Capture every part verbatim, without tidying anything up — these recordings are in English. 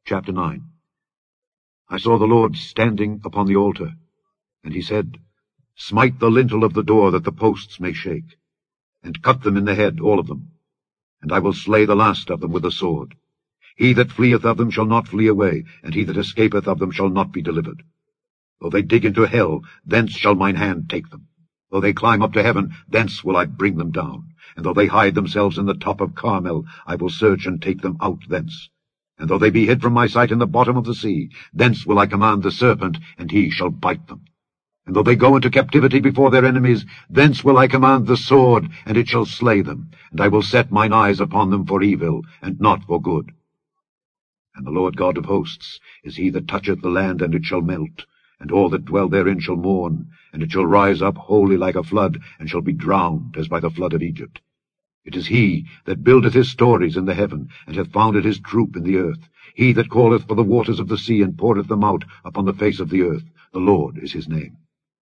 Chapter nine. I saw the Lord standing upon the altar, and he said, Smite the lintel of the door, that the posts may shake, and cut them in the head, all of them, and I will slay the last of them with the sword. He that fleeth of them shall not flee away, and he that escapeth of them shall not be delivered. Though they dig into hell, thence shall mine hand take them. Though they climb up to heaven, thence will I bring them down. And though they hide themselves in the top of Carmel, I will search and take them out thence. And though they be hid from my sight in the bottom of the sea, thence will I command the serpent, and he shall bite them. And though they go into captivity before their enemies, thence will I command the sword, and it shall slay them. And I will set mine eyes upon them for evil, and not for good. And the Lord God of hosts is he that toucheth the land, and it shall melt, and all that dwell therein shall mourn, and it shall rise up wholly like a flood, and shall be drowned as by the flood of Egypt. It is he that buildeth his stories in the heaven, and hath founded his troop in the earth. He that calleth for the waters of the sea, and poureth them out upon the face of the earth. The Lord is his name.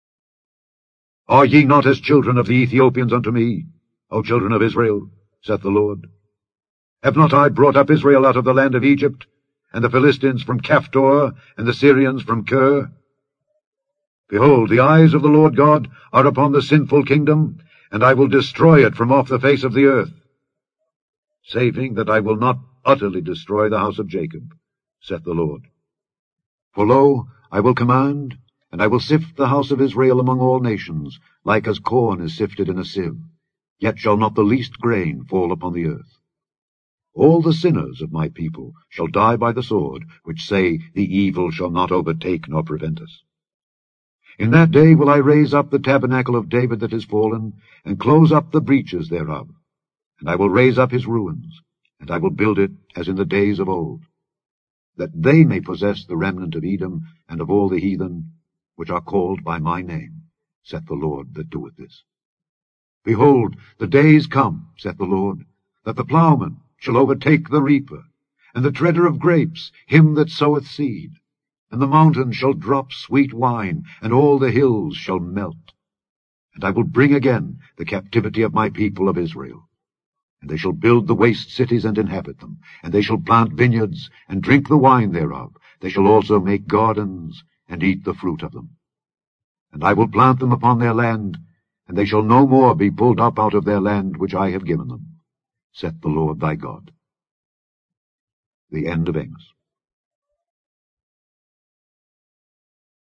Are ye not as children of the Ethiopians unto me, O children of Israel, saith the Lord? Have not I brought up Israel out of the land of Egypt, and the Philistines from Caphtor, and the Syrians from Kir? Behold, the eyes of the Lord God are upon the sinful kingdom, and I will destroy it from off the face of the earth, saving that I will not utterly destroy the house of Jacob, saith the Lord. For lo, I will command, and I will sift the house of Israel among all nations, like as corn is sifted in a sieve, yet shall not the least grain fall upon the earth. All the sinners of my people shall die by the sword, which say, The evil shall not overtake nor prevent us. In that day will I raise up the tabernacle of David that is fallen, and close up the breaches thereof. And I will raise up his ruins, and I will build it as in the days of old, that they may possess the remnant of Edom and of all the heathen, which are called by my name, saith the Lord that doeth this. Behold, the days come, saith the Lord, that the plowman shall overtake the reaper, and the treader of grapes him that soweth seed. And the mountains shall drop sweet wine, and all the hills shall melt. And I will bring again the captivity of my people of Israel. And they shall build the waste cities and inhabit them, and they shall plant vineyards, and drink the wine thereof. They shall also make gardens, and eat the fruit of them. And I will plant them upon their land, and they shall no more be pulled up out of their land which I have given them, saith the Lord thy God. The end of Amos.